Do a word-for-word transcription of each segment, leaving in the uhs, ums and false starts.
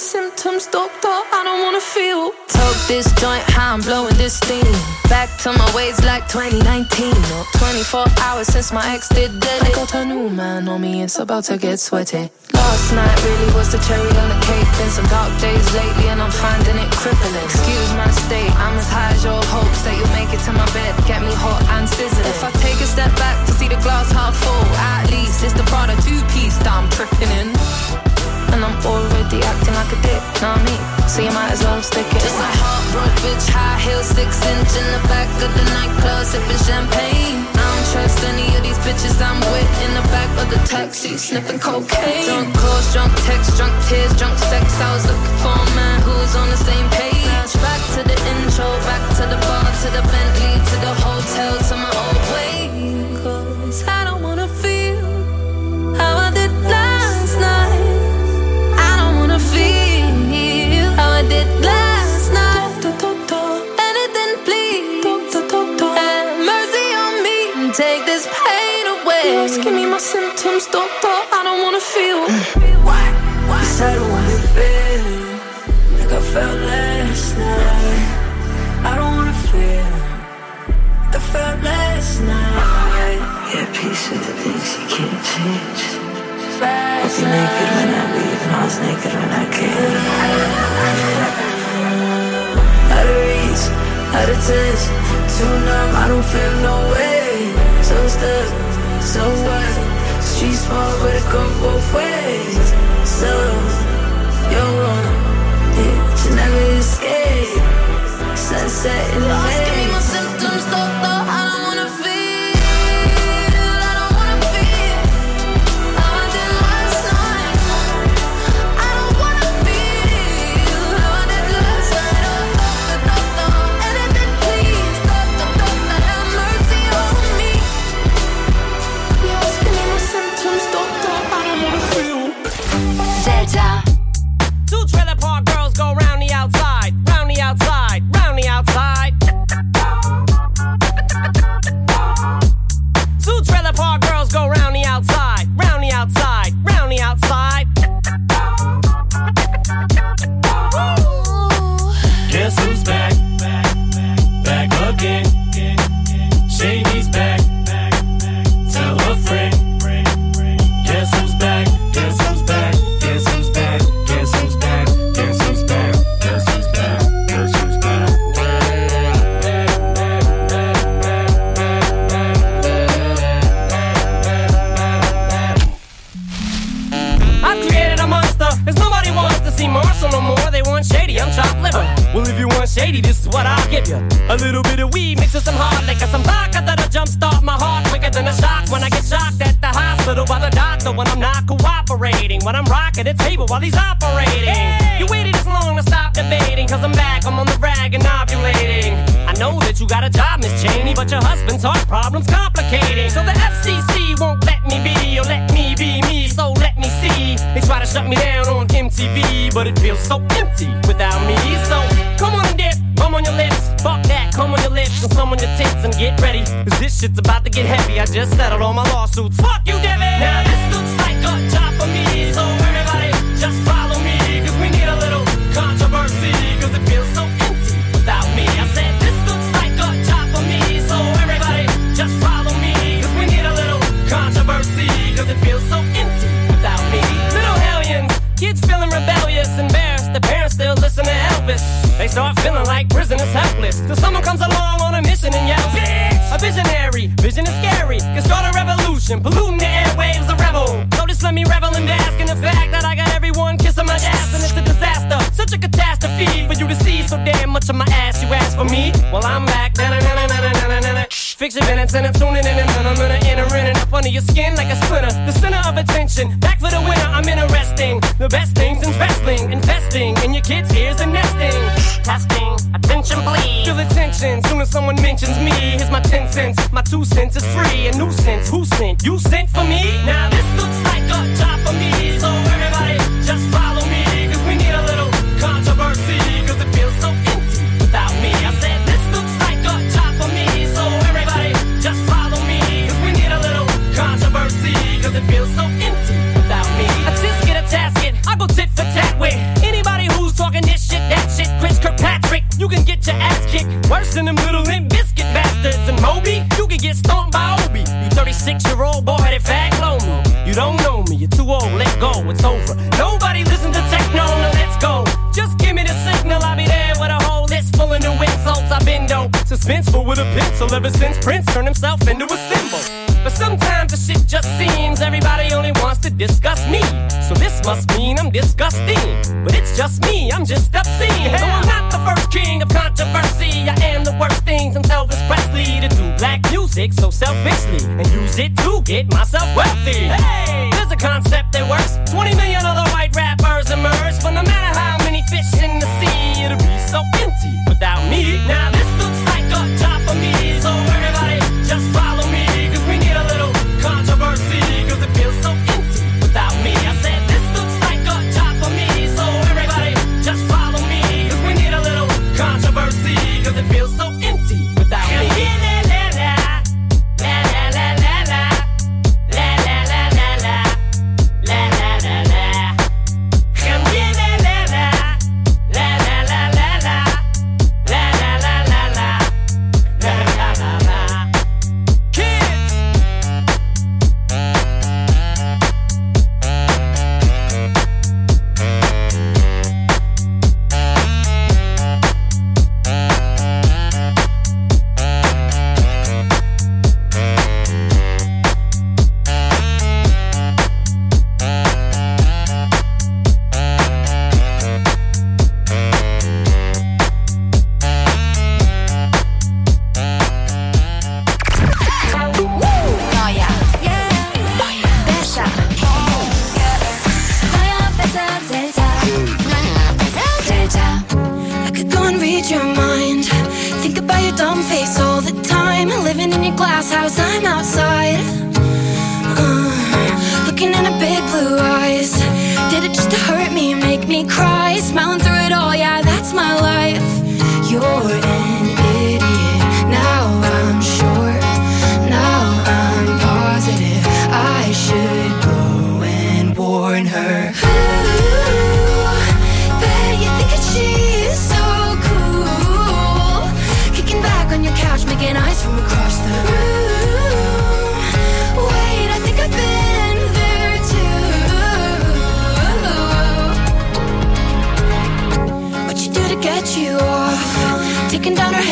symptoms, doctor, I don't wanna feel. Toke this joint, how I'm blowing this steam. Back to my ways like twenty nineteen. Or twenty-four hours since my ex did dead. I got a new man on me, it's about to get sweaty. Last night really was the cherry on the cake. Been some dark days lately and I'm finding it crippling. Excuse my state, I'm as high as your hopes that you'll make it to my bed, get me hot and sizzling. If I take a step back to see the glass half full, at least it's the Prada two-piece that I'm tripping in. And I'm already acting like a dick, know what I mean? So you might as well stick it. Just a heartbroken bitch, high heels, six inch in the back of the nightclub, sipping champagne. I don't trust any of these bitches I'm with in the back of the taxi, sniffing cocaine. Drunk calls, drunk texts, drunk tears, drunk sex. I was looking for a man who was on the same page. Back to the intro, back to the bar, to the Bentley, to the hotel, to my old way. Cause I don't wanna feel how I did last night. Feel how I did last night. Anything please, have mercy on me and take this pain away. You're asking me my symptoms, doctor, I don't wanna feel. Why? Why? Cause I don't wanna feel like I felt last night. I don't wanna feel like I felt last night. Yeah, peace with the things you can't change. I was naked when I leave and I was naked when I came. Out of reach, out of touch, too numb, I don't feel no way. So stuck, so what? Street small but it go both ways. So, you're wrong, yeah, you never escape. Sunset in the Lost, give me my symptoms, doctor, I don't wanna feel. Two trailer park girls go round the outside, round the outside, round the outside. Two trailer park girls go round the outside, round the outside, round the outside. Guess who's back? Back again. Shady's back. Tell a friend. Guess who's back? Guess who's back? Guess who's back? Guess who's back? Guess who's back? Guess who's back? Guess who's back? I've created a monster, cause nobody wants to see Marshall no more. They want Shady, I'm chopped liver. Well, if you want Shady, this is what I'll give you. A little bit of weed mixed with some hard liquor, some vodka that'll jumpstart my heart quicker than a shock when I get shocked at the hospital by the doctor when I'm not cooperating, when I'm rocking the table while he's operating. Hey! You waited this long to stop debating, cause I'm back, I'm on the rag and ovulating. I know that you got a job, Miss Cheney, but your husband's heart problem's complicating. So the F C C won't let me be, or let me be me, so let me see. They try to shut me down on M T V, but it feels so empty without me. So come on and dip, come on your lips, fuck that, come on your lips and some on your tits and get ready, cause this shit's about to get heavy. I just settled all my lawsuits. Fuck you, Debbie! Now this looks like a job for me, so everybody just follow me, cause we need a little controversy, cause it feels so empty without me. I said this looks like a job for me, so everybody just follow me, cause we need a little controversy, cause it feels so empty without me. Little hellions, kids feeling rebellious, embarrassed, the parents still listen to Elvis. They start feeling like prisoners helpless, till someone comes along on a mission and yells, bitch! A visionary, vision is scary, can start a revolution, polluting the airwaves, a rebel. So just let me revel and bask in the fact that I got everyone kissing my ass, and it's a disaster, such a catastrophe for you to see so damn much of my ass. You ask for me, well I'm back. Fix your minutes and I'm tuning in and I'm gonna enter in and up under your skin like a splinter. The center of attention, back for the winner, I'm interesting. The best things in wrestling, investing in your kids' ears and nesting. Testing, attention please. Feel the tension, soon as someone mentions me. Here's my ten cents, my two cents is free. A nuisance, who sent? You sent for me? Now this looks like a job for me, so everybody just follow me, cause we need a little controversy, cause it feels so empty without me. I said this looks like a job for me, so everybody just follow me, cause we need a little controversy, cause it feels so empty without me. I just get a tasket, I go tit for tat with anybody and them little Limp Bizkit bastards. And Moby, you can get stomped by Obi. You thirty-six-year-old boy that fag blow me. You don't know me, you're too old, let go, it's over. Nobody listen to techno, now let's go. Just give me the signal, I'll be there with a whole list full of new insults. I've been dope, suspenseful with a pencil ever since Prince turned himself into a symbol. But sometimes the shit just seems everybody only wants to discuss me. So this must mean I'm disgusting. But it's just me, I'm just obscene. Though I'm not the first king of controversy, I am the worst things I'm Elvis Presley to do black music so selfishly and use it to get myself wealthy. Hey, there's a concept that works. twenty million other white rappers emerge, but no matter how many fish in the sea, it'll be so empty without me. Now this looks like a job for me, so everybody just follow me, cause we need a little controversy, cause it feels so empty without me. I said this looks like a job for me, so everybody just follow me, cause we need a little controversy, cause it feels so empty without me. Taking down her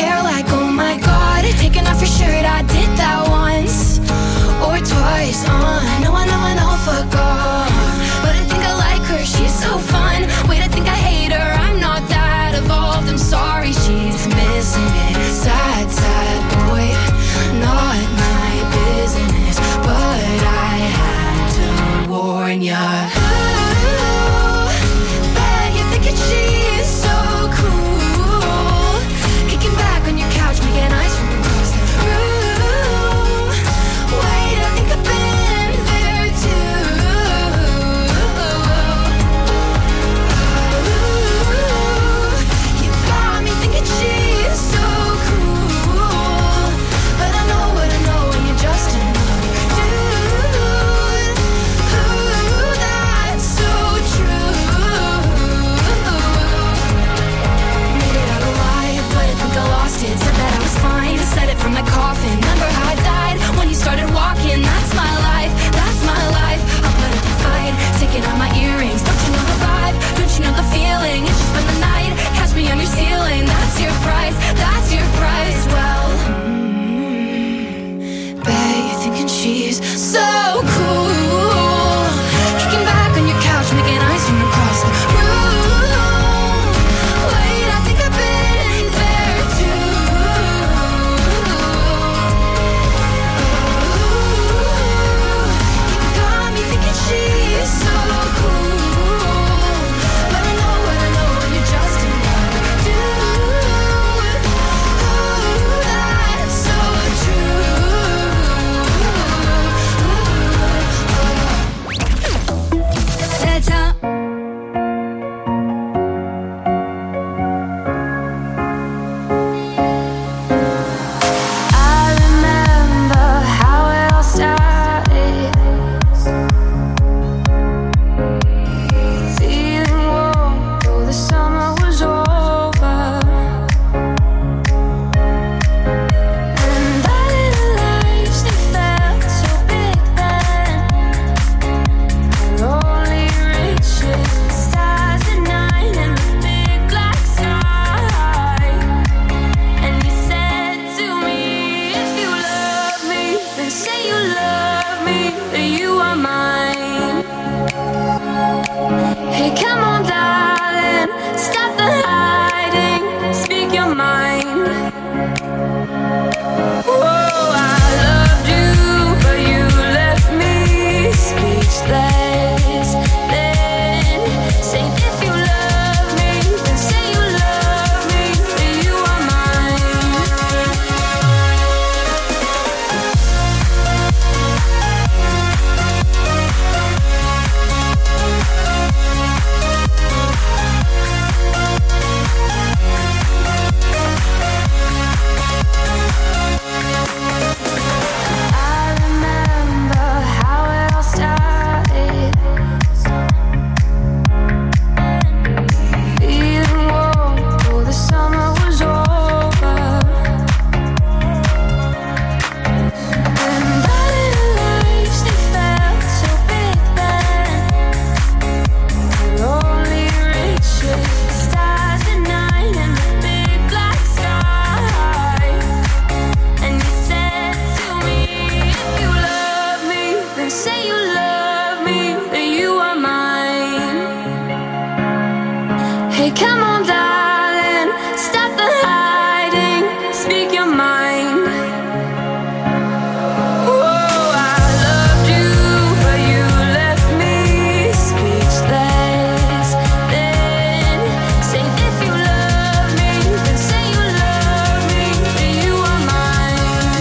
say you love me, that you are mine. Hey, come on, darling, stop the hiding, speak your mind. Whoa, I loved you, but you left me speechless. Then say if you love me, then say you love me, that you are mine. I remember how it all started. Feeling warm though the summer was over. And our lives, they felt so big then. We're only reaching the stars at night and the big black sky. And you said to me, if you love me, then say you love me, that you are mine. Hey, come on, darling, stop the hiding, speak your mind. Whoa, I loved you, but you left me speechless. Then say if you love me, then say you love me, that you are mine.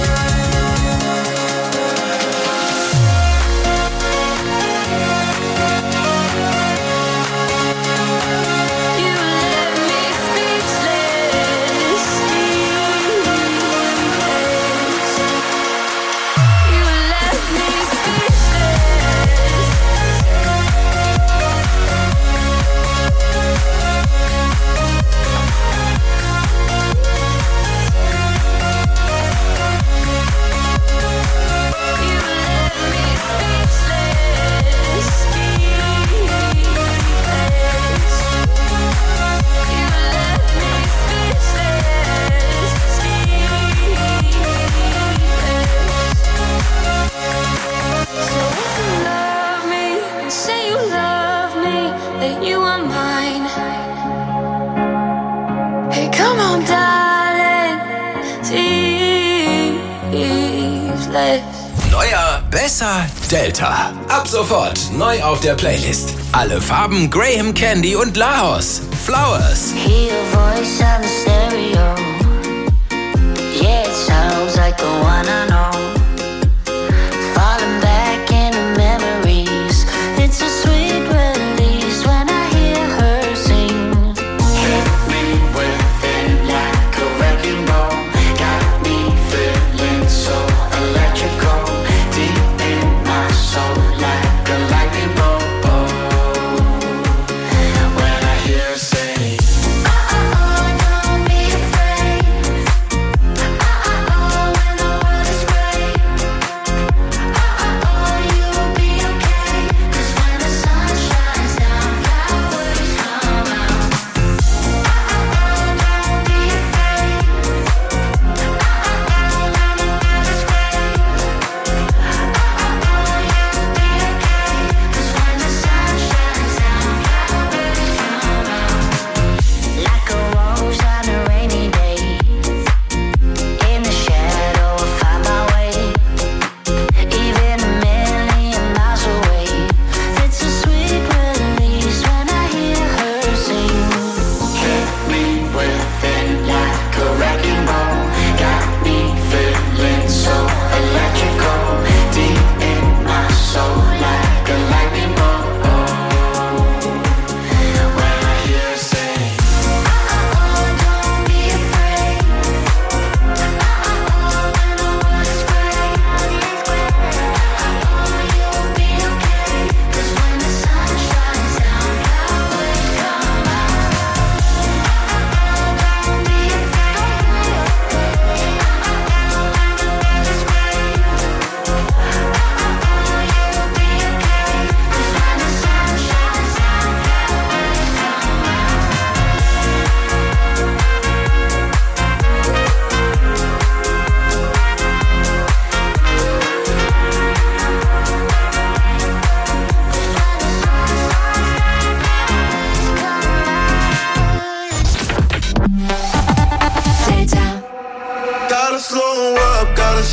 You left me speechless, speechless. You left me speechless. You left me speechless, speechless. You left me speechless, speechless. So if you love me, then say you love me, that you are mine. Hey, come on, darling, speechless. Neuer, besser, Delta. Ab sofort neu auf der Playlist. Alle Farben Graham Candy und Laos. Flowers. Hear your voice on the stereo. Yeah, it sounds like the one I know. Falling back into memories. It's a sweet release when I hear her sing. Hit me with it like a wrecking ball. Got me feeling so electrical. Deep in my soul like a lightning bolt. When I hear her say, oh, don't be afraid. Oh, oh, when the world is great.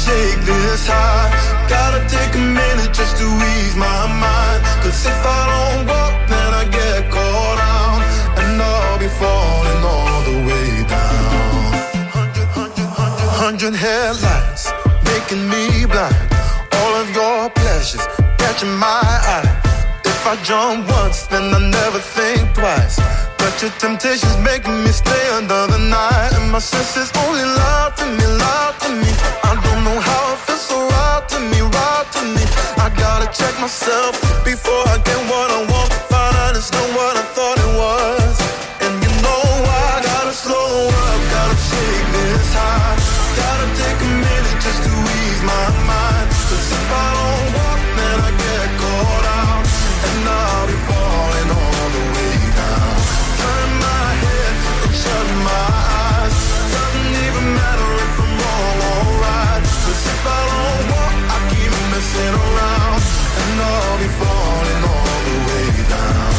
shake this high. Gotta take a minute just to ease my mind. Cause if I don't walk, then I get caught out, and I'll be falling all the way down. Hundred, hundred, hundred, hundred headlights making me blind. All of your pleasures catching my eye. If I jump once, then I never think twice. But your temptation's making me stay another night, and my senses only lie to me, lie to me. I don't know how it feels so right to me, right to me. I gotta check myself before I get what I want. Find out it's not what I thought it was. And you know I gotta slow up, gotta shake this high. Gotta take a minute just to ease my mind. Cause if I don't walk, then I get caught out, and I'll be falling all the way down. Turn my head and shut my eyes. Doesn't even matter if I'm wrong or right. Cause if I don't walk, I keep messing around, and I'll be falling all the way down.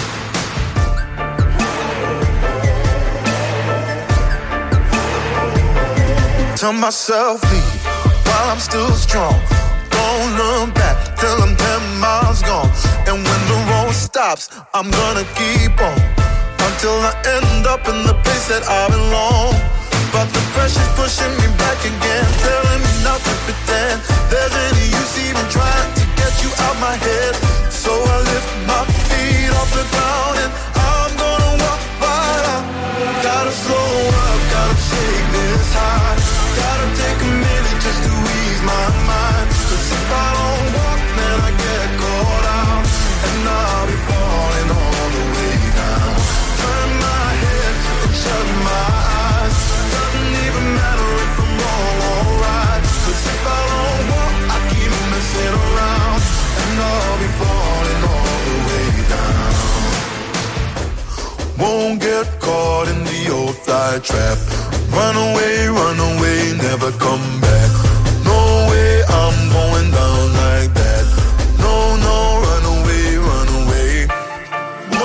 Tell myself leave while I'm still strong. Don't look back till I'm ten miles gone. And when the road stops, I'm gonna keep on until I end up in the place that I belong. But the pressure's pushing me back again, telling me not to pretend there's any use even trying to get you out my head. So I lift my feet off the ground and I'm gonna walk right out. Gotta slow up, gotta shake this high. Gotta take a minute just to ease my mind. Cause if I don't walk, then I get caught out, and I'll be falling all the way down. Turn my head and shut my eyes. Doesn't even matter if I'm wrong or right. Cause if I don't walk, I keep messing around, and I'll be falling all the way down. Won't get caught in the old fly trap. Run away, run away, never come back. No way, I'm going down like that. No, no, run away, run away. No,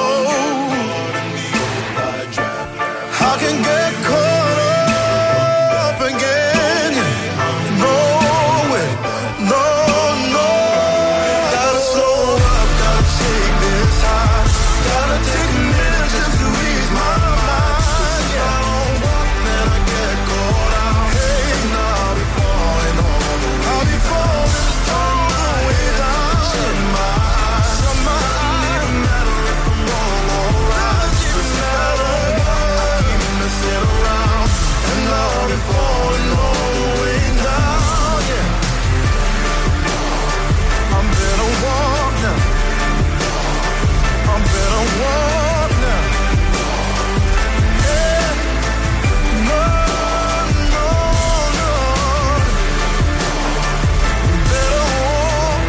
I can get caught up again. No way, no, no. Gotta slow up, gotta shake this high. Gotta take a minute just to ease my mind. Cause if I don't walk, then I get caught out. Hey, and I'll be falling all the way. I'll be falling all the way down. Shut my eyes, shut my eyes. Doesn't even matter if I'm wrong or right. Cause if I don't walk, I keep messing around, and I'll be falling all the way down. Yeah, I'm better walk now. I'm better walk now. Yeah, no, no, no. Better walk.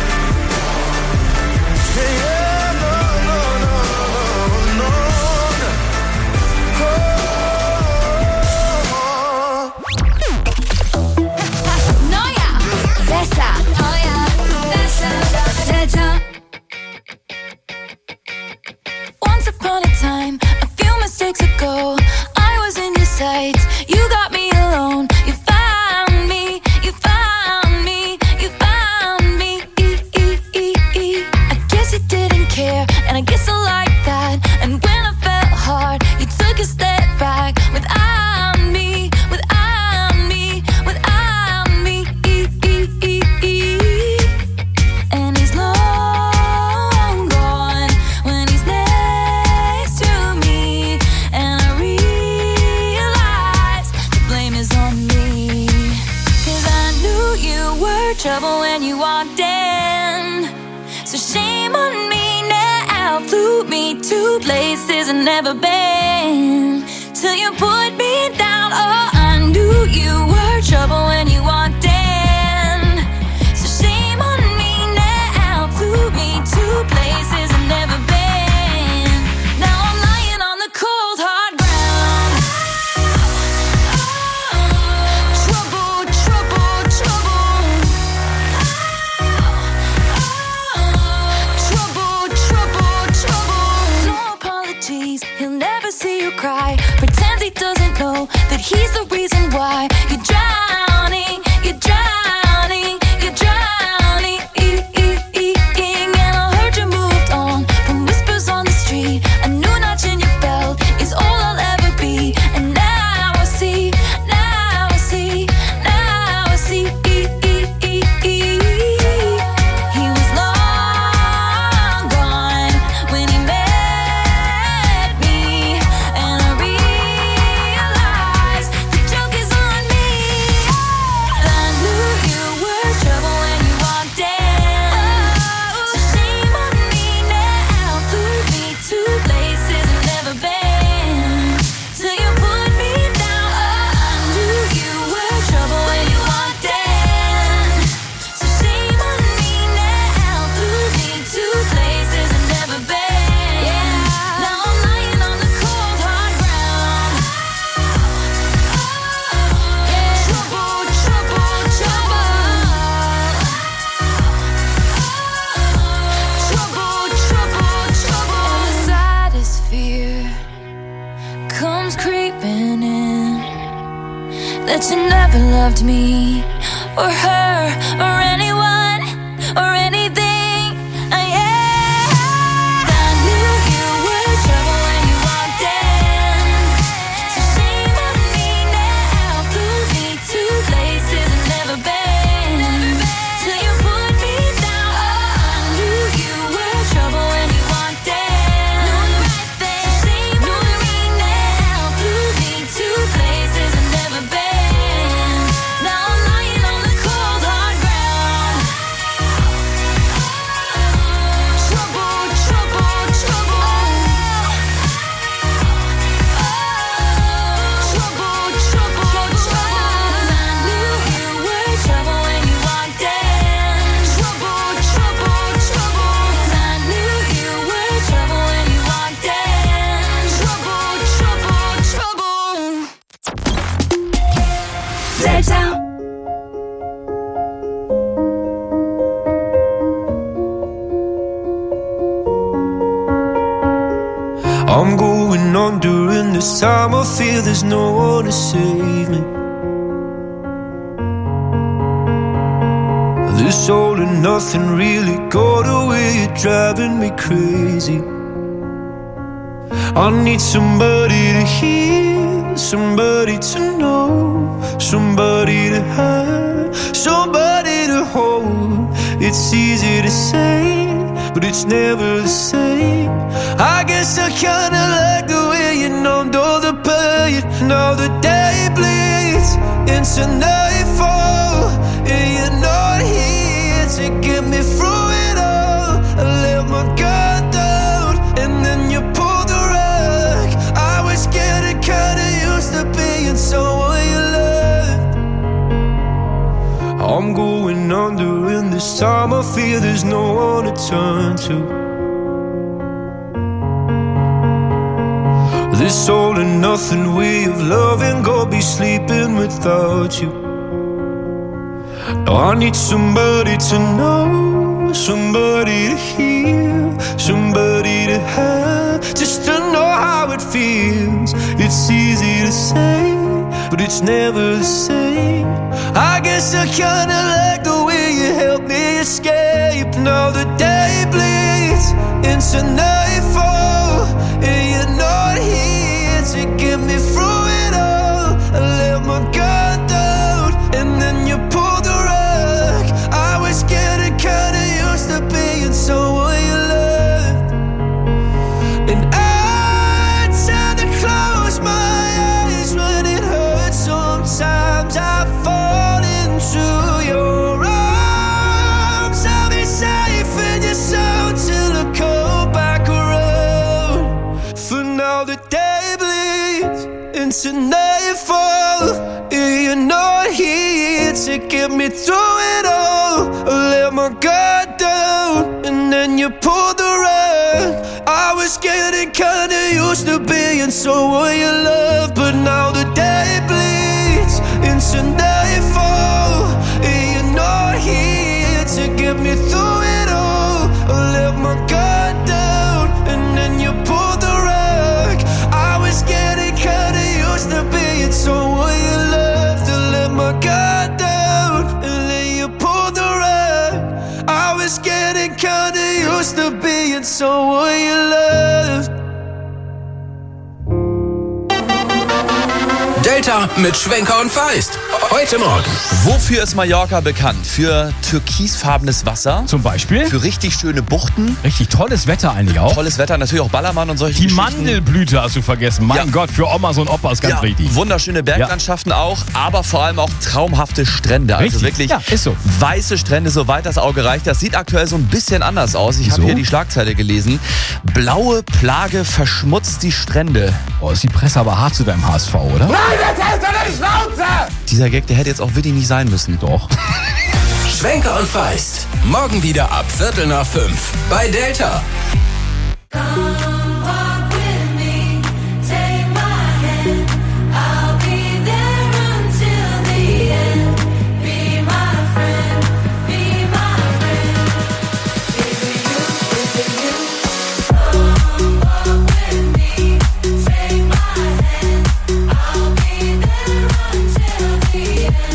Yeah, yeah, no, no, no, no, no. Noia, Bessa, Noia, Bessa, Delta. Once upon a time, a few mistakes ago, I was in your sights. You got me alone. You found me. You found me. You found me. I guess you didn't care, and I guess I like that. And when I felt hard, you took a step back. Without me, without me, without me. And he's long gone when he's next to me, and I realize the blame is on me. Cause I knew you were trouble when you walked in, so shame on me now. Flew me to places I've never been, till you put me down. Oh, I knew you were trouble when you walked in, so shame on me now. Flew me to places I've never been. Now I'm lying on the cold hard ground. Trouble, trouble, trouble. Trouble, trouble, trouble. No apologies, he'll never see you cry. Pretends he doesn't know that he's the reason why you're drowning. never loved me or her or anyone or anything. Uh, yeah. I knew you were trouble when you walked in. So shame on me now. Flew me to places I've never been. Till you put me down. I knew you were trouble when you walked in. Knew the right thing. So shame on me now. Flew me to places I've never been. Now I'm lying on the cold hard ground. Trouble, trouble, trouble. Trouble, trouble, trouble. I knew you were trouble when you walked in. Trouble, trouble, trouble. I knew you were trouble when you walked in. Trouble, trouble, trouble. Delta. I'm going on during this time. I feel there's no one to save me. This all and nothing really got away. You're driving me crazy. I need somebody to hear, somebody to know, somebody to have, somebody to hold. It's easy to say, but it's never the same. I guess I kinda like the way you numbed all the pain. Now the day bleeds into nightfall, and you're not here to get me through it all. I let my guard down, and then you pulled the rug. I was getting kinda used to being someone you loved. I'm going under in this time. I feel there's no one to turn to. This all and nothing way of loving, go be sleeping without you. Now I need somebody to know, somebody to hear, somebody to have, just to know how it feels. It's easy to say, but it's never the same. I guess I kinda like the way you help me escape. Now the day bleeds into nightfall, and you're not here to get me through it all. I let my guard down, and then you pulled the rug. I was getting kinda used to being someone you loved, and I tend to close my eyes when it hurts. Sometimes I fall into your arms. I'll be safe in your soul till I come back around. For now the day bleeds into nightfall, and you're not here to get me through it all. I let my guard down, and then you pulled the rug. I was getting kinda used to being someone you love, but now the day bleeds into nightfall, and you're not here to get me through it all. I let my guard down, and then you pulled the rug. I was getting kinda used to being someone you loved. I let my guard down, and then you pulled the rug. I was getting kinda used to being someone you loved. Delta mit Schwenker und Feist. Heute Morgen. Wofür ist Mallorca bekannt? Für türkisfarbenes Wasser. Zum Beispiel? Für richtig schöne Buchten. Richtig tolles Wetter eigentlich auch. Tolles Wetter, natürlich auch Ballermann und solche Die Geschichten. Mandelblüte hast du vergessen. Mein Ja. Gott, für Omas und Opas ganz Ja, richtig. wunderschöne Berglandschaften auch, aber vor allem auch traumhafte Strände. Also Richtig. wirklich Ja, ist so. weiße Strände, soweit das Auge reicht. Das sieht aktuell so ein bisschen anders aus. Ich habe So? hier die Schlagzeile gelesen. Blaue Plage verschmutzt die Strände. Oh, ist die Presse aber hart zu deinem H S V, oder? Nein, jetzt hältst du die Schnauze! Dieser Gag, der hätte jetzt auch wirklich nicht sein müssen. Doch. Schwenker und Feist. Morgen wieder ab Viertel nach fünf bei Delta. Yeah.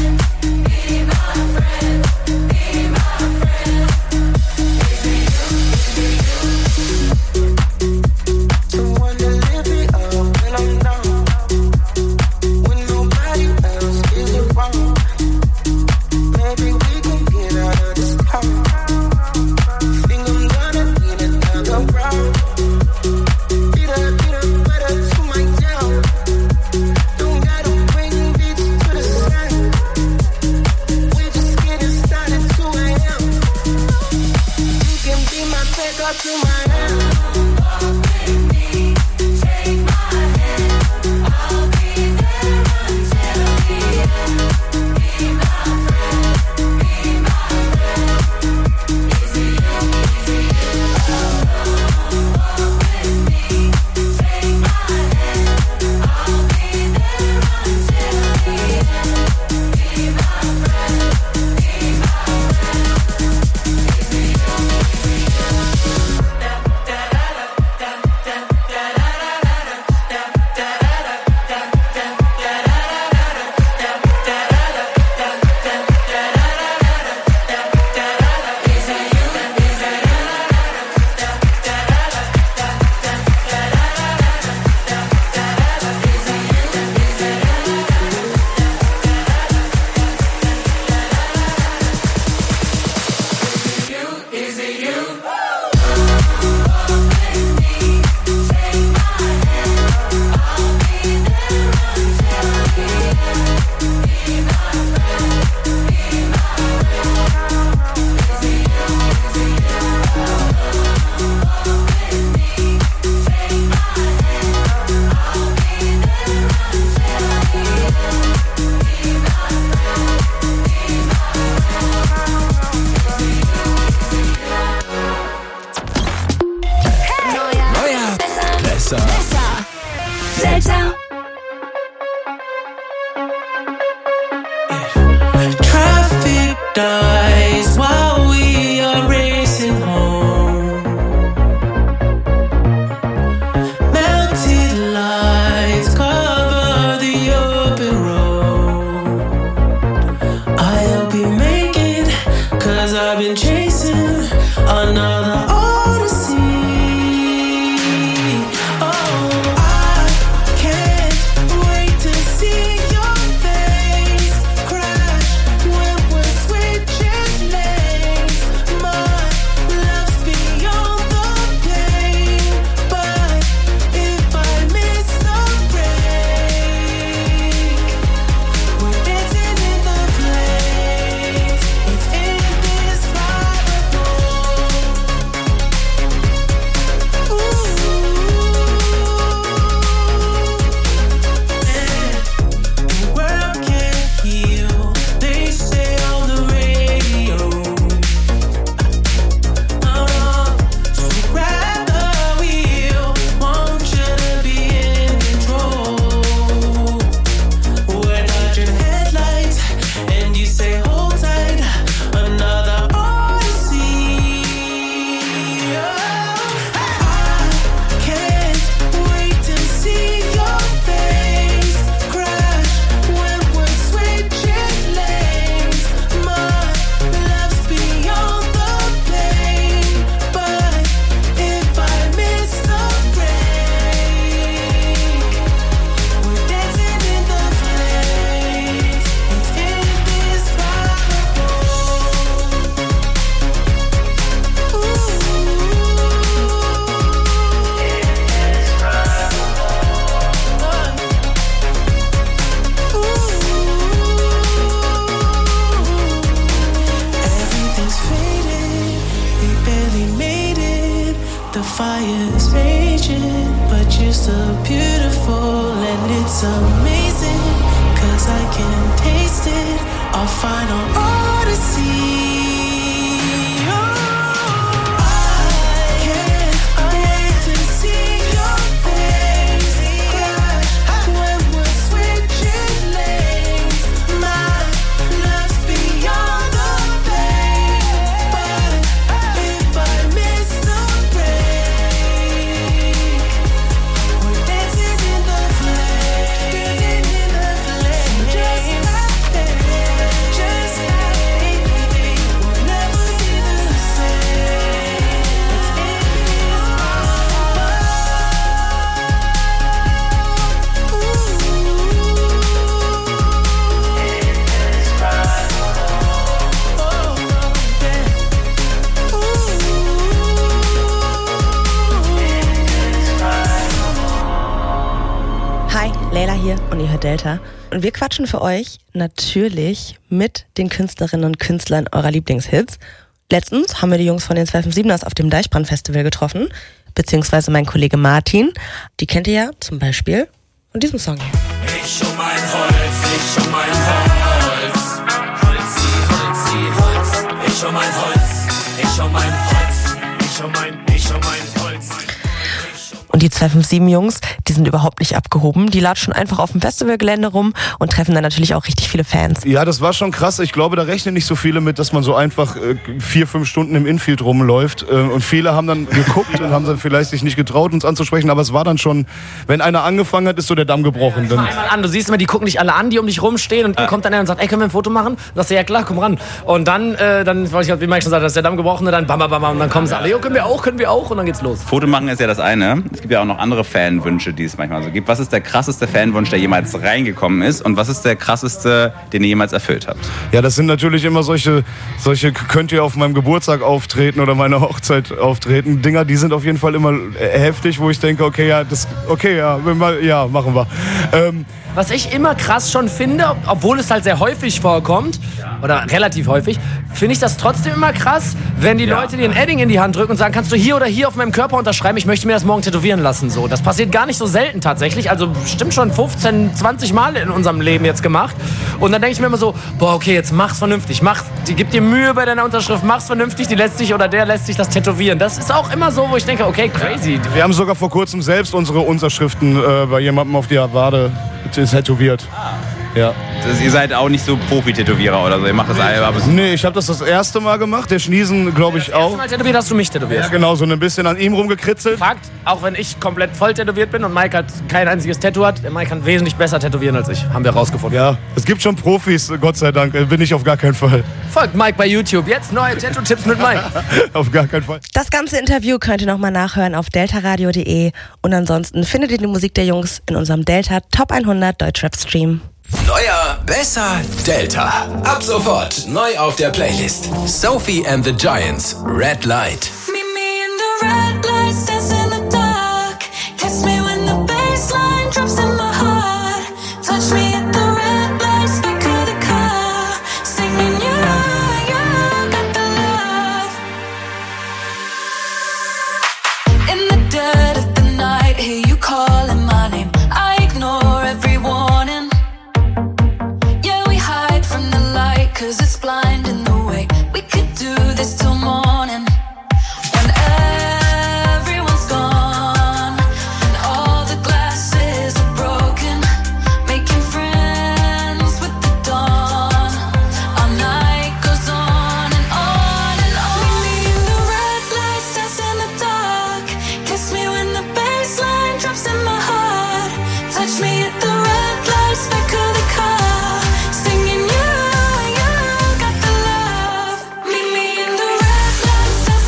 Delta. Und wir quatschen für euch natürlich mit den Künstlerinnen und Künstlern eurer Lieblingshits. Letztens haben wir die Jungs von den zwei fünf siebeners auf dem Deichbrand-Festival getroffen, beziehungsweise mein Kollege Martin. Die kennt ihr ja zum Beispiel von diesem Song. Ich um mein Holz, ich um mein Holz. Holzi, Holzi, Holz. Ich um mein Holz, ich um mein Holz. Ich um mein, ich um mein Holz. Und die zwei fünf sieben Jungs, die sind überhaupt nicht abgehoben. Die latschen einfach auf dem Festivalgelände rum und treffen dann natürlich auch richtig viele Fans. Ja, das war schon krass. Ich glaube, da rechnen nicht so viele mit, dass man so einfach äh, vier, fünf Stunden im Infield rumläuft. Äh, und viele haben dann geguckt und haben dann vielleicht sich nicht getraut, uns anzusprechen. Aber es war dann schon, wenn einer angefangen hat, ist so der Damm gebrochen. Ja, einmal an. Du siehst immer, die gucken dich alle an, die um dich rumstehen. Und dann kommt dann einer und sagt, ey, können wir ein Foto machen? Und dann sagst du, ja klar, komm ran. Und dann, äh, dann weiß ich, wie Mike schon sagt, das ist der Damm gebrochen. Und dann bam, bam, bam. Und dann kommen sie alle, jo, können wir auch, können wir auch. Und dann geht's los. Foto machen ist ja das eine. Es gibt ja auch noch andere Fanwünsche, die es manchmal so gibt. Was ist der krasseste Fanwunsch, der jemals reingekommen ist? Und was ist der krasseste, den ihr jemals erfüllt habt? Ja, das sind natürlich immer solche, solche könnt ihr auf meinem Geburtstag auftreten oder meiner Hochzeit auftreten. Dinger, die sind auf jeden Fall immer heftig, wo ich denke, okay, ja, das, okay, ja, ja, machen wir. Ähm, Was ich immer krass schon finde, obwohl es halt sehr häufig vorkommt, oder relativ häufig, finde ich das trotzdem immer krass, wenn die ja. Leute dir ein Edding in die Hand drücken und sagen, kannst du hier oder hier auf meinem Körper unterschreiben, ich möchte mir das morgen tätowieren lassen. So, das passiert gar nicht so selten tatsächlich, also bestimmt schon fünfzehn, zwanzig Mal in unserem Leben jetzt gemacht. Und dann denke ich mir immer so, boah, okay, jetzt mach's vernünftig, mach, die gib dir Mühe bei deiner Unterschrift, mach's vernünftig, die lässt sich oder der lässt sich das tätowieren. Das ist auch immer so, wo ich denke, okay, crazy. Wir haben sogar vor kurzem selbst unsere Unterschriften äh, bei jemandem auf die Wade tätowiert. Ah. Ja. Das, ihr seid auch nicht so Profi-Tätowierer oder so, ihr macht das alle, aber nee, ich habe das das erste Mal gemacht, der Schniesen, glaube ich, auch. Das erste Mal tätowiert hast du mich tätowiert. Ja, genau, so ein bisschen an ihm rumgekritzelt. Fakt, auch wenn ich komplett voll tätowiert bin und Mike halt kein einziges Tattoo hat, der Mike kann wesentlich besser tätowieren als ich, haben wir rausgefunden. Ja, es gibt schon Profis, Gott sei Dank, bin ich auf gar keinen Fall. Folgt Mike bei YouTube, jetzt neue Tattoo-Tipps mit Mike. Auf gar keinen Fall. Das ganze Interview könnt ihr nochmal nachhören auf deltaradio punkt de und ansonsten findet ihr die Musik der Jungs in unserem Delta Top hundert Deutschrap-Stream. Neuer, besser, Delta. Ab sofort neu auf der Playlist. Sophie and the Giants, Red Light. Meet me in the red lights, dance in the dark. Kiss me when the bassline drops in my heart. Touch me at the red lights, back of the car. Singing you, you got the love. In the dead of the night, hear you calling my name. I ignore every warning. From the light, cause it's blinding the way. We could do this till morning. When everyone's gone and all the glasses are broken, making friends with the dawn. Our night goes on and on and on. Meet me in the red lights, dance in the dark. Kiss me when the bassline drops in my heart. Touch me at the red lights, back of the car. Singing you, you got the love. Meet me in the red lights.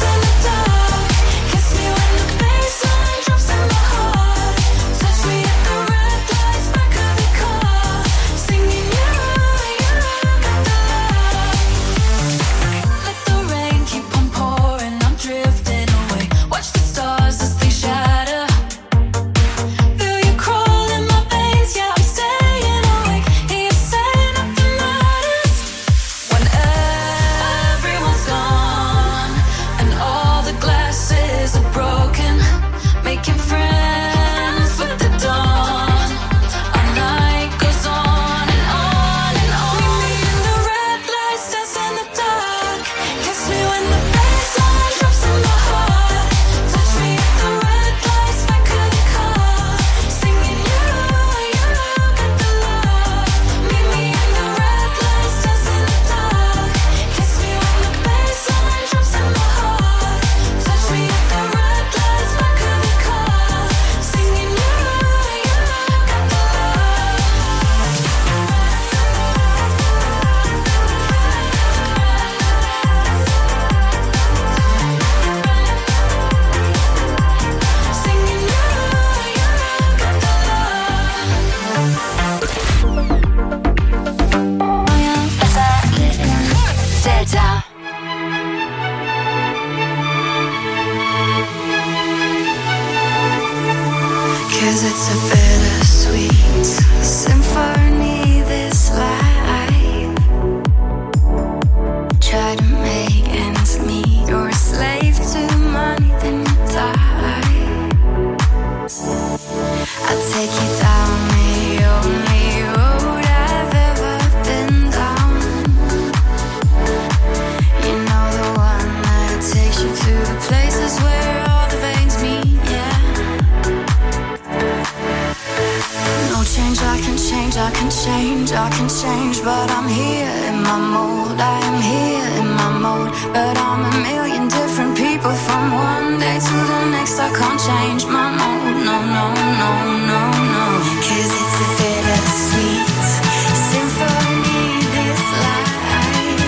change, I can change, but I'm here in my mold. I am here in my mode, but I'm a million different people from one day to the next. I can't change my mode, no, no, no, no, no. Cause it's a bittersweet symphony, this life.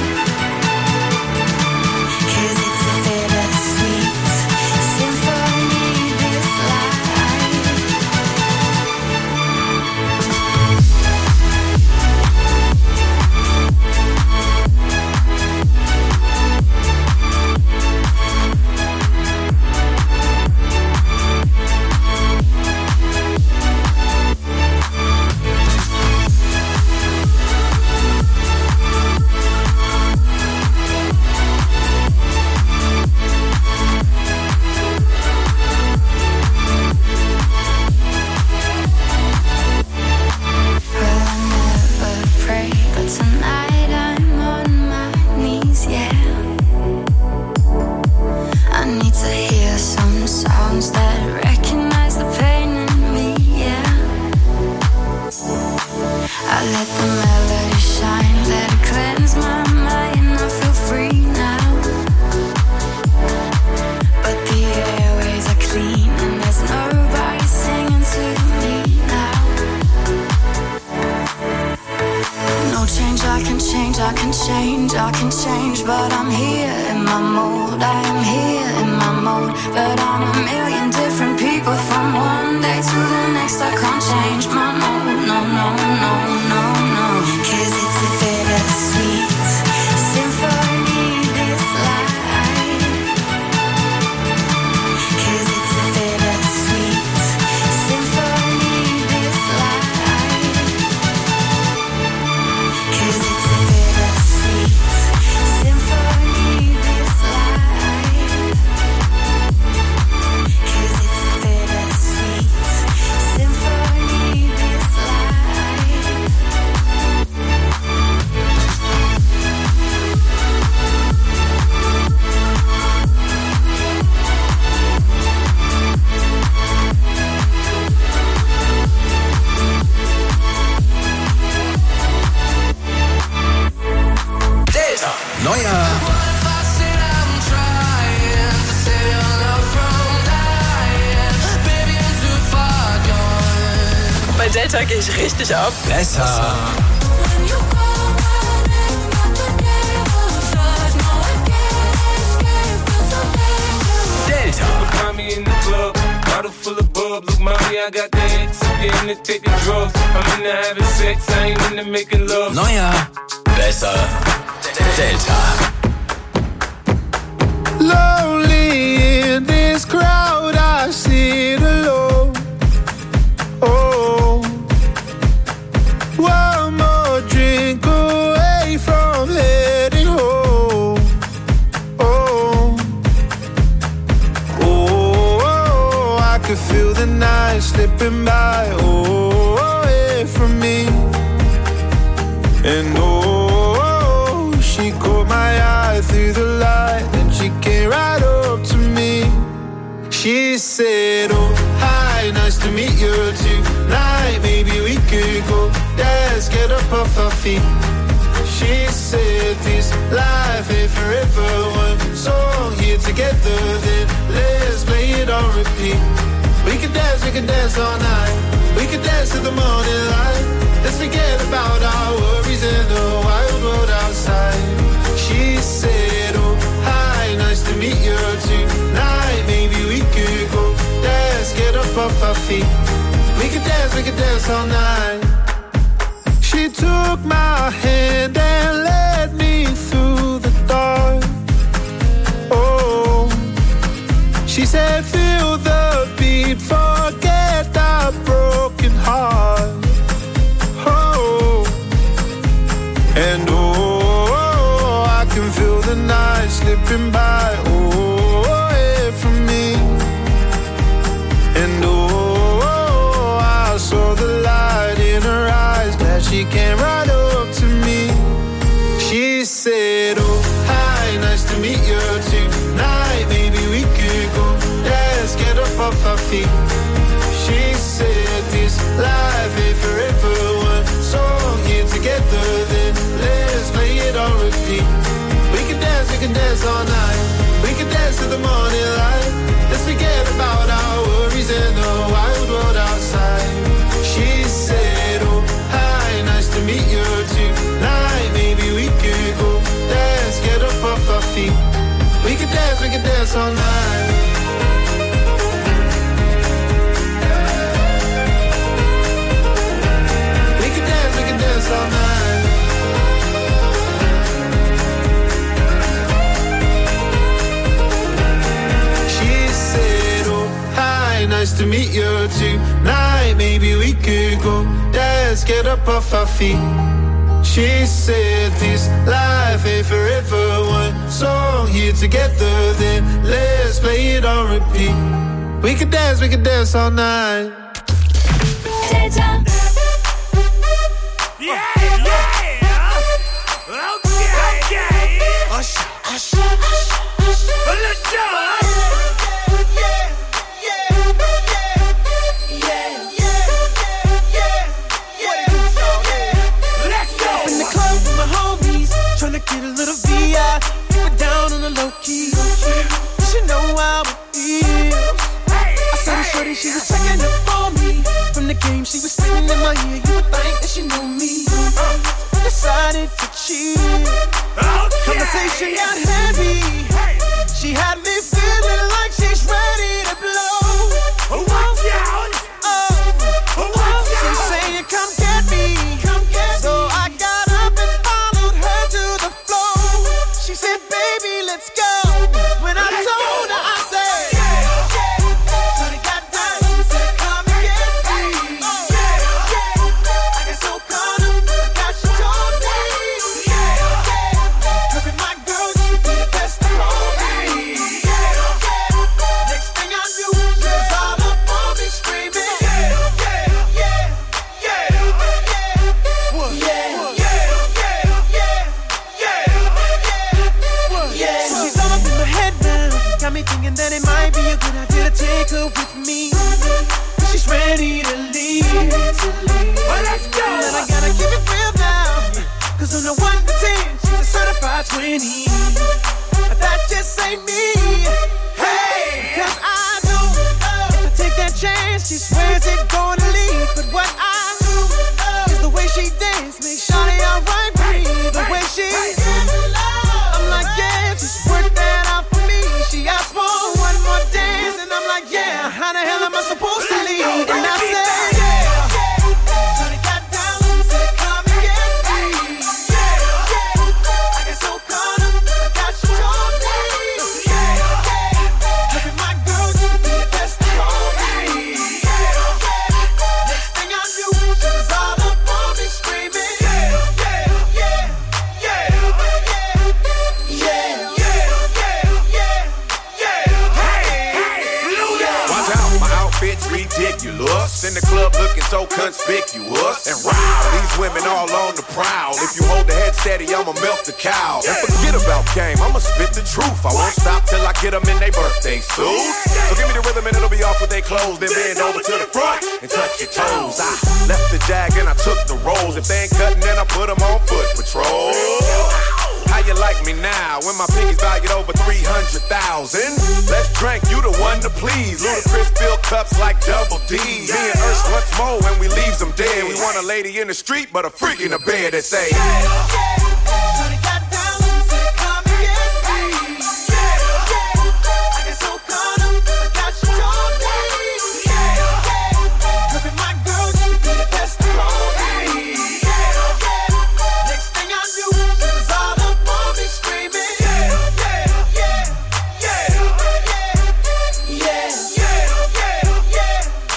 Cause it's a bittersweet symphony, this life. Delta gehe ich richtig ab. Besser. Delta. Find me in the club, bottle full of bub. Look, mommy, I got the X. I'm getting to taking drugs. I'm into having sex. I ain't into making love. Neuer, besser. Delta. Lonely in this crowd, I sit alone. Oh, one more drink away from heading home. Oh, oh, oh, I could feel the night slipping by. Oh, away from me. And oh, she caught my eye through the light, and she came right up to me. She said, oh, hi, nice to meet you tonight. Maybe we could go dance, get up off our feet. She said, this life ain't forever. One song here together, then let's play it on repeat. We could dance, we could dance all night. We could dance to the morning light. Let's forget about our worries and the wild world outside. She said, oh, hi, nice to meet you tonight. Maybe we could go dance, get up off our feet. We could dance, we could dance all night. She took my hand and led me through the dark. Oh, she said, feel the beat, forget the broken heart. Oh, and oh, I can feel the night slipping by. Oh, away from me. And oh, I saw the light in her eyes. Glad she came right up to me. She said, oh, hi, nice to meet you tonight. Maybe we could go dance, get up off our feet. She said, this life ain't forever. One song can dance all night. We can dance to the morning light. Let's forget about our worries in the wild world outside. She said, oh, hi, nice to meet you tonight. Maybe we could go dance, get up off our feet. We could dance, we could dance all night. We could dance, we could dance all night. She said, oh, hi, nice to meet you tonight. Maybe we could go dance, get up off our feet. She said this life ain't forever. One song here together, then let's play it on repeat. We could dance, we could dance all night. Delta. Yeah, yeah. Okay, okay. Hush, hush, hush, hush. Let's go. Tryna get a little V I, keep it down on the low key. She know how it feels. I saw the shorty, she was checking up on me. From the game, she was spitting in my ear. You would think that she knew me. Decided to cheat. Conversation got heavy. She had me feeling like she's ready to blow. Watch out! Oh, watch out! She's saying, come get me. Come get me. So I got up and followed her to the floor. She said, baby, let's go. When I told her, I said, yeah, yeah. Shorty got down, said, come and get me. Yeah, yeah. I got so caught up, I got you told me. Yeah, yeah. Her and my girl, she be the best of all me. Yeah, yeah. Next thing I knew, she was all up on me screaming. Yeah, yeah, yeah, yeah, yeah. What? Yeah, yeah, yeah, yeah, yeah, yeah. She's all up in my head now. Got me thinking that it might be a good idea to take her with me. She's ready to leave. Well, let's go. And I gotta keep it real now. Cause on the one to ten, she's a certified twenty. But that just ain't me. Hey! Cause I know if I take that chance, she swears it's gonna leave. But what I do is the way she dance makes Shawty alright with me. The way she I'm like, yeah, just work that out for me. She asked for one more dance, and I'm like, yeah, how the hell am I supposed to leave? And I said, yeah. Shawty got down, said, come and get me. Yeah, yeah. I got so caught up, I got you told me. Yeah, yeah. Her and my girl, she be the best of all me. Yeah, yeah. Next thing I knew, she was all up on me screaming. Yeah, yeah, yeah, yeah, yeah, yeah, yeah, yeah, yeah. Hey, hey, Watch out, my outfit's ridiculous. In the club looking so conspicuous. And wow, these women all on the prowl. If you hold the head steady, I'ma milk the cow. And forget about game, I'ma spit the truth. I won't stop till I get them in their birthday suits. So give me the rhythm and it'll be off with their clothes. Then bend over to the front and touch your toes. I left the jag and I took the rolls. If they ain't cutting, then I put them on foot patrol. How you like me now when my pinky's valued over three hundred thousand? Let's drink, you the one to please. Ludacris fill cups like double D. Me and Ursh once more when we leaves them dead. We want a lady in the street, but a freak in the bed that say, yeah, yeah. Shorty got down, said, come and get me. Yeah, yeah. I got so caught up, I got you told me. Yeah, yeah. Her and my girl, she be the best of all me. Yeah, yeah. Next thing I knew, she was all up on me screaming. Yeah, yeah, yeah, yeah, yeah, yeah, yeah,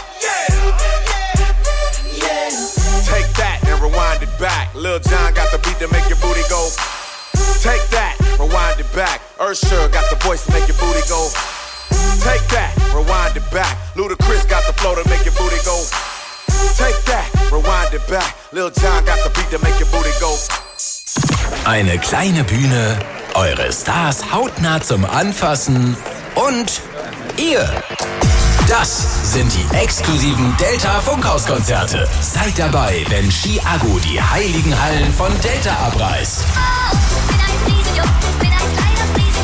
yeah, yeah. Take that and rewind it back. Lil Jon got the beat to make your booty go. Take that, rewind it back. Usher got the voice to make your booty go. Take that, rewind it back. Ludacris got the flow to make your booty go. Take that, rewind it back. Lil Jon got the beat to make your booty go. Eine kleine Bühne, eure Stars hautnah zum Anfassen und ihr. Das sind die exklusiven Delta-Funkhaus-Konzerte. Seid dabei, wenn Chiago die heiligen Hallen von Delta abreißt. Oh, bin ein Riesenjuck, bin ein kleiner Friese.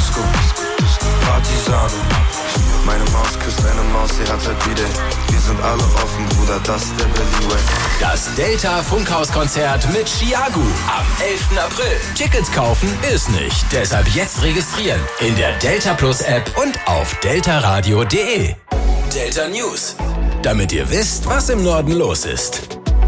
Disco, Partisano. Meine Maus küsst eine Maus, sie hat halt wieder. Wir sind alle offen, Bruder, das ist der Berlin Way. Das Delta Funkhauskonzert mit Chiagu am elften April. Tickets kaufen ist nicht, deshalb jetzt registrieren in der Delta Plus App und auf deltaradio punkt de. Delta News, damit ihr wisst, was im Norden los ist.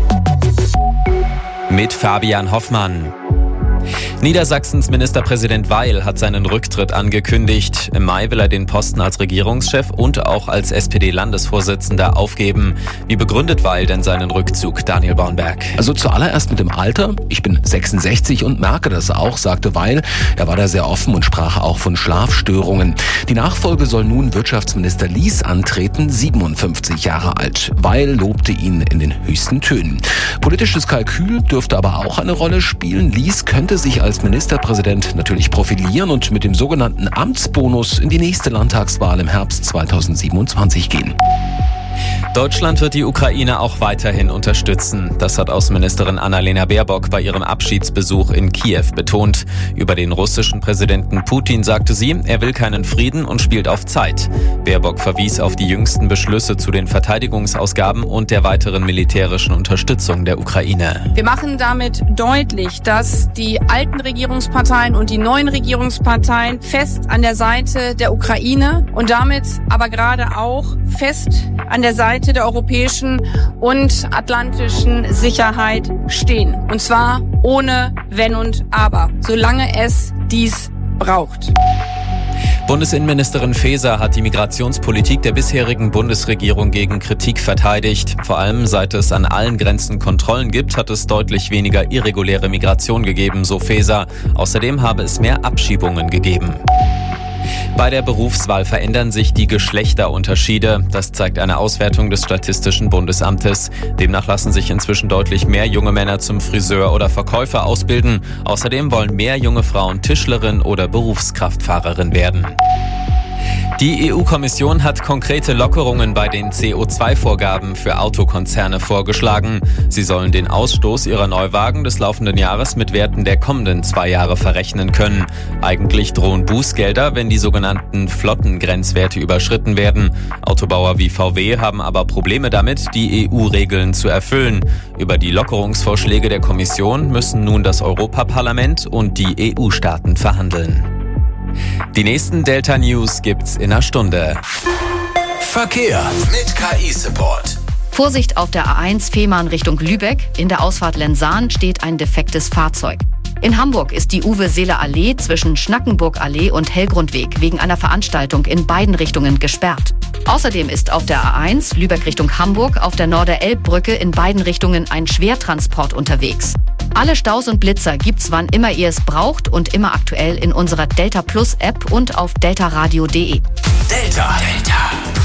Mit Fabian Hoffmann. Niedersachsens Ministerpräsident Weil hat seinen Rücktritt angekündigt. Im Mai will er den Posten als Regierungschef und auch als S P D-Landesvorsitzender aufgeben. Wie begründet Weil denn seinen Rückzug, Daniel Bornberg? Also zuallererst mit dem Alter. Ich bin sechsundsechzig und merke das auch, sagte Weil. Er war da sehr offen und sprach auch von Schlafstörungen. Die Nachfolge soll nun Wirtschaftsminister Lies antreten, siebenundfünfzig Jahre alt. Weil lobte ihn in den höchsten Tönen. Politisches Kalkül dürfte aber auch eine Rolle spielen. Lies könnte sich als Ministerpräsident natürlich profilieren und mit dem sogenannten Amtsbonus in die nächste Landtagswahl im Herbst zweitausendsiebenundzwanzig gehen. Deutschland wird die Ukraine auch weiterhin unterstützen. Das hat Außenministerin Annalena Baerbock bei ihrem Abschiedsbesuch in Kiew betont. Über den russischen Präsidenten Putin sagte sie, er will keinen Frieden und spielt auf Zeit. Baerbock verwies auf die jüngsten Beschlüsse zu den Verteidigungsausgaben und der weiteren militärischen Unterstützung der Ukraine. Wir machen damit deutlich, dass die alten Regierungsparteien und die neuen Regierungsparteien fest an der Seite der Ukraine und damit aber gerade auch fest an der Seite der europäischen und atlantischen Sicherheit stehen. Und zwar ohne Wenn und Aber, solange es dies braucht. Bundesinnenministerin Faeser hat die Migrationspolitik der bisherigen Bundesregierung gegen Kritik verteidigt. Vor allem seit es an allen Grenzen Kontrollen gibt, hat es deutlich weniger irreguläre Migration gegeben, so Faeser. Außerdem habe es mehr Abschiebungen gegeben. Bei der Berufswahl verändern sich die Geschlechterunterschiede. Das zeigt eine Auswertung des Statistischen Bundesamtes. Demnach lassen sich inzwischen deutlich mehr junge Männer zum Friseur oder Verkäufer ausbilden. Außerdem wollen mehr junge Frauen Tischlerin oder Berufskraftfahrerin werden. Die E U-Kommission hat konkrete Lockerungen bei den C O zwei Vorgaben für Autokonzerne vorgeschlagen. Sie sollen den Ausstoß ihrer Neuwagen des laufenden Jahres mit Werten der kommenden zwei Jahre verrechnen können. Eigentlich drohen Bußgelder, wenn die sogenannten Flottengrenzwerte überschritten werden. Autobauer wie V W haben aber Probleme damit, die E U-Regeln zu erfüllen. Über die Lockerungsvorschläge der Kommission müssen nun das Europaparlament und die E U-Staaten verhandeln. Die nächsten Delta News gibt's in einer Stunde. Verkehr mit K I-Support. Vorsicht auf der A eins Fehmarn Richtung Lübeck. In der Ausfahrt Lensahn steht ein defektes Fahrzeug. In Hamburg ist die Uwe-Seeler-Allee zwischen Schnackenburg-Allee und Hellgrundweg wegen einer Veranstaltung in beiden Richtungen gesperrt. Außerdem ist auf der A eins Lübeck Richtung Hamburg auf der Norder-Elb-Brücke in beiden Richtungen ein Schwertransport unterwegs. Alle Staus und Blitzer gibt's, wann immer ihr es braucht und immer aktuell in unserer Delta Plus App und auf deltaradio punkt de. Delta. Delta.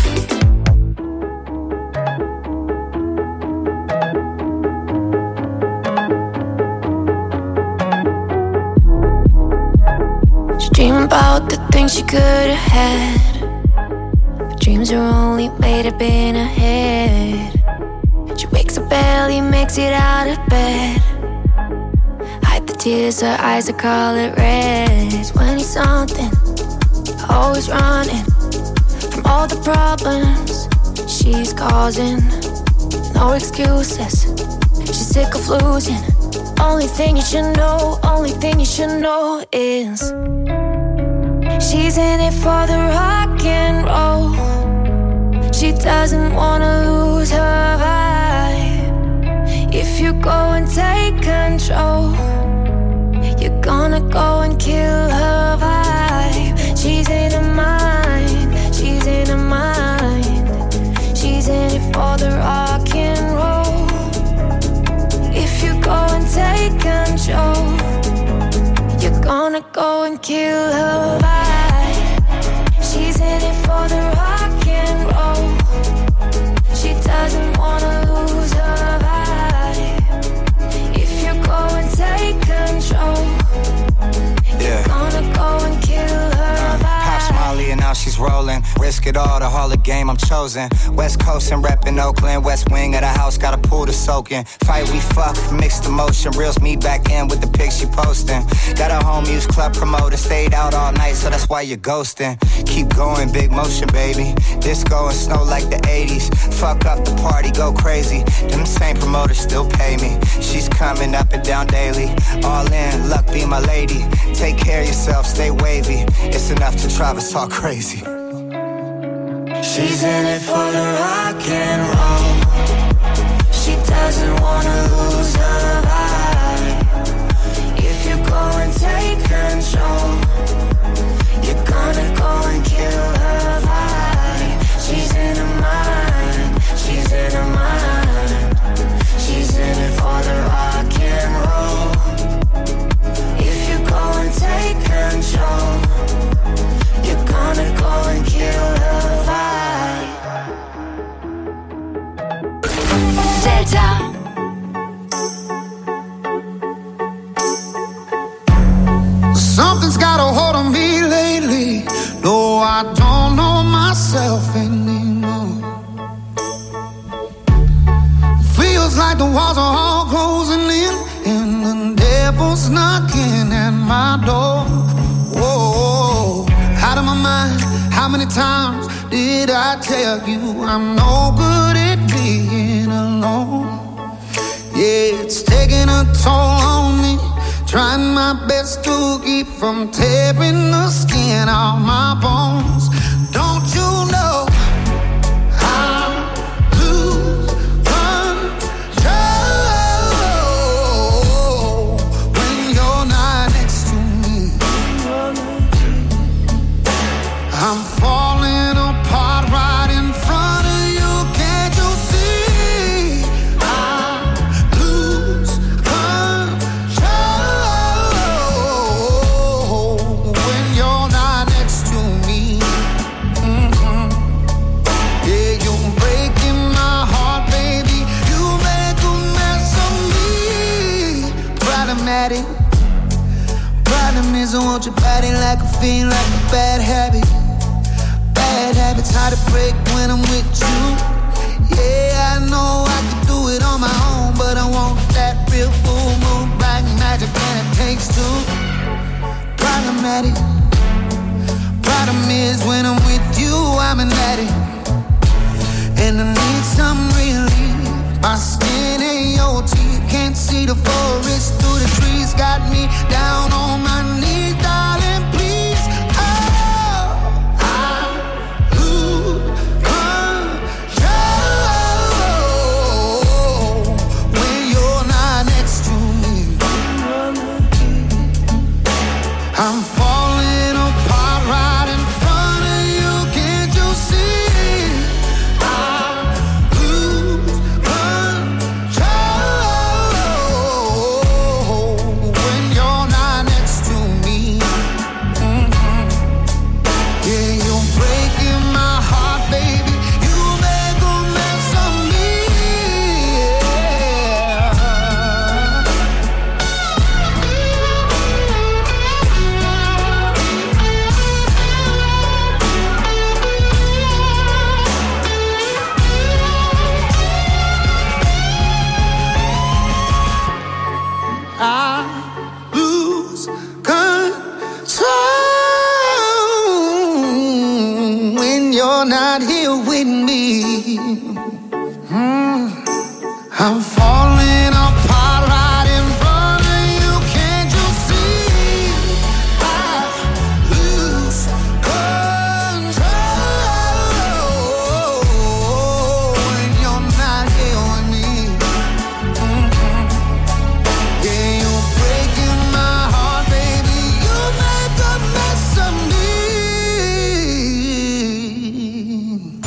She dream about the things she could have had, but dreams are only made up in her head. She wakes up barely, makes it out of bed. Hide the tears, her eyes are color red. twenty something, always running from all the problems she's causing. No excuses, she's sick of losing. Only thing you should know, only thing you should know is she's in it for the rock and roll. She doesn't wanna lose her vibe. If you go and take control, you're gonna go and kill her vibe. She's in her mind, she's in her mind. She's in it for the rock and roll. If you go and take control, you're gonna go and kill her vibe. She's in it for the rock and roll. She doesn't wanna lose her vibe. If you go and take control, yeah, you're gonna go and kill her vibe. Pop Smiley and now she's rolling. Risk it all, the Hall of Game I'm chosen. West Coast and reppin' Oakland. West wing of the house, got a pool to soak in. Fight we fuck, mixed emotion. Reels me back in with the pics she posting. Got a home use club promoter. Stayed out all night so so that's why you're ghosting. Keep going, big motion, baby. Disco and snow like the eighties. Fuck up the party, go crazy. Them same promoters still pay me. She's coming up and down daily. All in, luck be my lady. Take care of yourself, stay wavy. It's enough to drive us all crazy. She's in it for the rock and roll. She doesn't wanna lose her vibe. If you go and take control, you're gonna go and kill her vibe. She's in her mind, she's in her mind. She's in it for the rock and roll. If you go and take control, you're gonna go and kill her vibe. Delta. Something's got a hold on me lately. No, I don't know myself anymore. Feels like the walls are all closing in, and the devil's knocking at my door. Whoa, out of my mind. How many times did I tell you I'm no good at being alone? Yeah, it's taking a toll on me. Trying my best to keep from tearing the skin off my bones. Don't you know I lose control when you're not next to me? I'm falling apart right in front of you. Can't you see? I lose control when you're not next to me. Mm-hmm. Yeah, you're breaking my heart, baby. You make a mess of me. Problematic. Problem is I want your body like a fiend, like a bad habit. Bad habits hard to break when I'm with you. Yeah, I know I can do it on my own, but I want that real full moon black magic, and it takes two. Problematic. Problem is when I'm with you, I'm an addict, and I need some relief. My skin ain't your teeth, can't see the forest through the trees. Got me down on my knees, darling, please. I'm falling apart right in front of you. Can't you see? I lose control when you're not next to me. Mm-hmm. Yeah, you're breaking my heart, baby. You make a mess of me. I lose control when you're not here with me. Mm. I'm falling apart right in front of you. Can't you see? I lose control when you're not here with me. Mm-hmm. Yeah, you're breaking my heart, baby. You make a mess of me.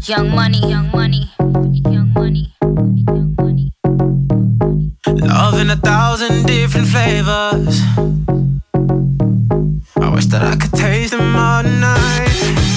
Young money, young money, young money. Love in a thousand different flavors. I wish that I could taste them all night.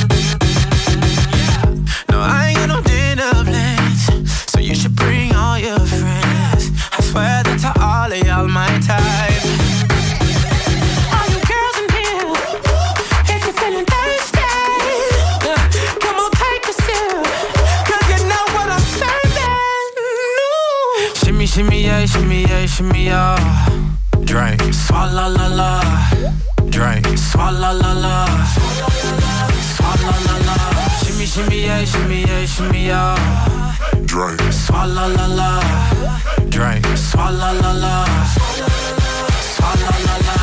No, I ain't got no dinner plans, so you should bring all your friends. I swear that to all of y'all my type. All you girls in here, if you're feeling thirsty, come on take a sip, 'cause you know what I'm serving. No. Shimmy, shimmy, yeah, shimmy, yeah, shimmy, yeah. Drink, swalla la la. Drink, swalla la la. Swalla la la. Shimmy, shimmy, yeah, shimmy, yeah, shimmy, yeah. Drink, swalla la la. Drink, swalla la la. Swalla la la.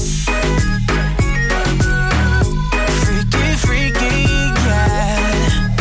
Freaky, freaky, yeah.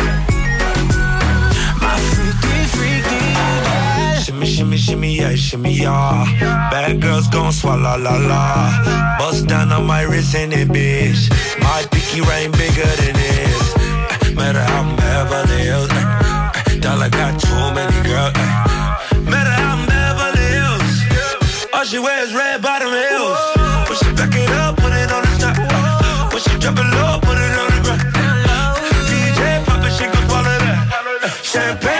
My freaky, freaky, yeah. Shimmy, shimmy, shimmy, yeah, shimmy, yeah. Bad girls gon' swallow la la. Bust down on my wrist and it, bitch. My pinky ring bigger than this. Matter how I'm Beverly Hills. Dollar got too many girls. Matter how I'm Beverly Hills. All she wears red bottom heels. When she back it up, put it on the top. When she drop it low, put it on the ground. D J pop it, she gon' swallow that. Champagne.